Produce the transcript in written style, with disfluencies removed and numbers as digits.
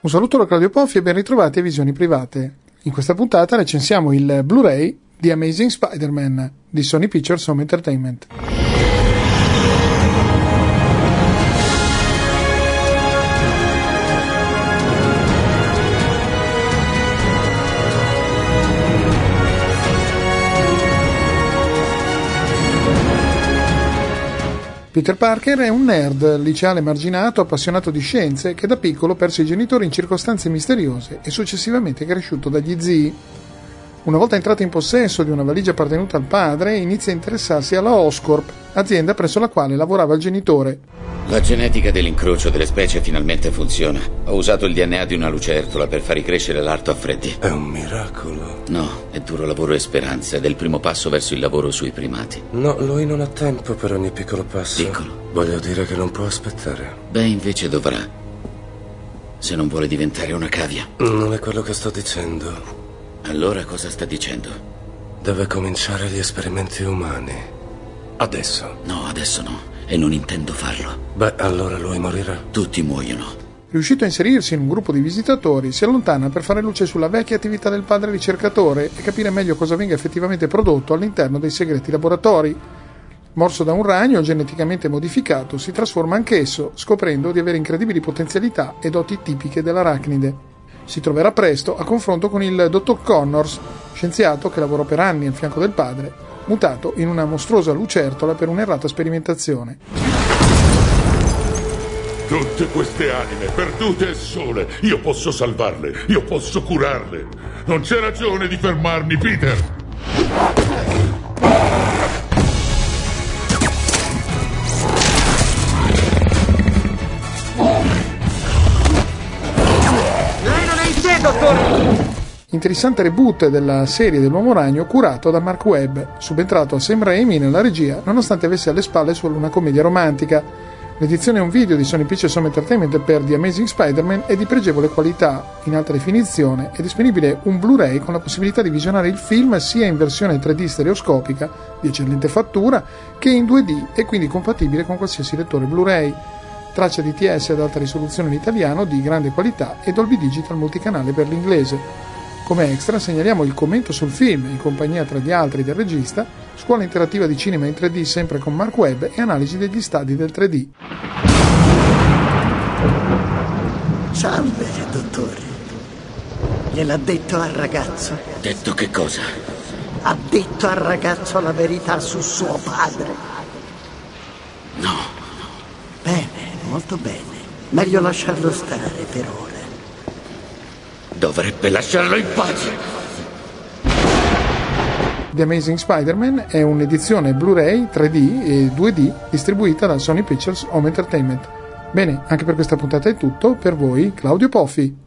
Un saluto da Claudio Poffi e ben ritrovati a Visioni Private. In questa puntata recensiamo il Blu-ray di Amazing Spider-Man di Sony Pictures Home Entertainment. Peter Parker è un nerd, liceale emarginato, appassionato di scienze, che da piccolo perse i genitori in circostanze misteriose e successivamente è cresciuto dagli zii. Una volta entrato in possesso di una valigia appartenuta al padre, inizia a interessarsi alla Oscorp, azienda presso la quale lavorava il genitore. La genetica dell'incrocio delle specie finalmente funziona. Ho usato il DNA di una lucertola per far ricrescere l'arto a Freddy. È un miracolo. No, è duro lavoro e speranza ed è il primo passo verso il lavoro sui primati. No, lui non ha tempo per ogni piccolo passo. Piccolo? Voglio dire che non può aspettare. Beh, invece dovrà. Se non vuole diventare una cavia. Non è quello che sto dicendo. Allora cosa sta dicendo? Deve cominciare gli esperimenti umani. Adesso. No, adesso no. E non intendo farlo. Beh, allora lui morirà. Tutti muoiono. Riuscito a inserirsi in un gruppo di visitatori, si allontana per fare luce sulla vecchia attività del padre ricercatore e capire meglio cosa venga effettivamente prodotto all'interno dei segreti laboratori. Morso da un ragno geneticamente modificato, si trasforma anch'esso, scoprendo di avere incredibili potenzialità e doti tipiche dell'arachnide. Si troverà presto a confronto con il dottor Connors, scienziato che lavorò per anni al fianco del padre, mutato in una mostruosa lucertola per un'errata sperimentazione. Tutte queste anime perdute al sole, io posso salvarle, io posso curarle. Non c'è ragione di fermarmi, Peter. Lei non è in sé, dottore! Interessante reboot della serie dell'Uomo Ragno curato da Mark Webb, subentrato a Sam Raimi nella regia nonostante avesse alle spalle solo una commedia romantica. L'edizione on video di Sony Pictures Home Entertainment per The Amazing Spider-Man è di pregevole qualità, in alta definizione, è disponibile un Blu-ray con la possibilità di visionare il film sia in versione 3D stereoscopica, di eccellente fattura, che in 2D e quindi compatibile con qualsiasi lettore Blu-ray. Traccia DTS ad alta risoluzione in italiano di grande qualità e Dolby Digital multicanale per l'inglese. Come extra segnaliamo il commento sul film, in compagnia tra gli altri del regista, scuola interattiva di cinema in 3D sempre con Mark Webb e analisi degli stadi del 3D. Salve, dottore. Gliel'ha detto al ragazzo? Detto che cosa? Ha detto al ragazzo la verità su suo padre? No. Bene, molto bene. Meglio lasciarlo stare per ora. Dovrebbe lasciarlo in pace. The Amazing Spider-Man è un'edizione Blu-ray 3D e 2D distribuita da Sony Pictures Home Entertainment. Bene, anche per questa puntata è tutto. Per voi, Claudio Poffi.